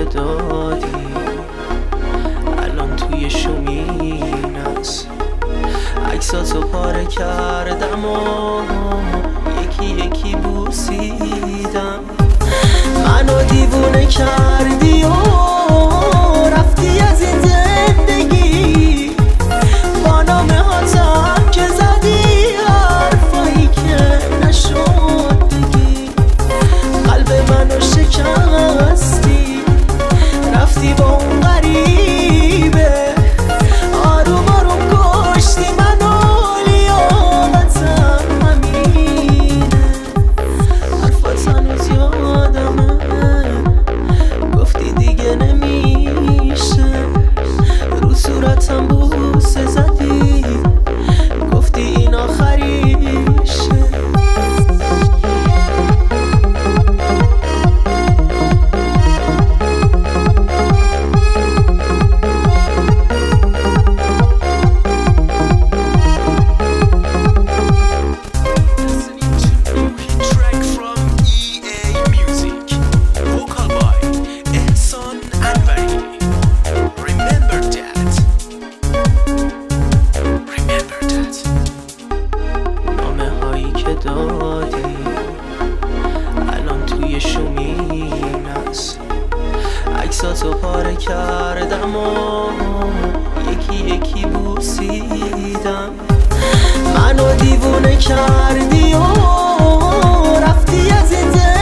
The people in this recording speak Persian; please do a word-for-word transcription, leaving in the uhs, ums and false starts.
دادی الان توی شومین است. عکساتو پاره کردم و یکی یکی بوسیدم. منو دیوونه کردی و رفتی از این زندگی. با نامه هاتم که زدی حرفایی که نشد بگی. قلب منو شکستی رفتی با اون غریبه. آروم آروم کشتی منو لیاقتم همینه. حرفات هنوز یادمه گفتی دیگه نمیشه. رو صورتم بوسه زدی گفتی این آخریشه. دادی الان توی شومین است. عکساتو پاره کردم و یکی یکی بوسیدم. منو دیوونه کردی و رفتی از این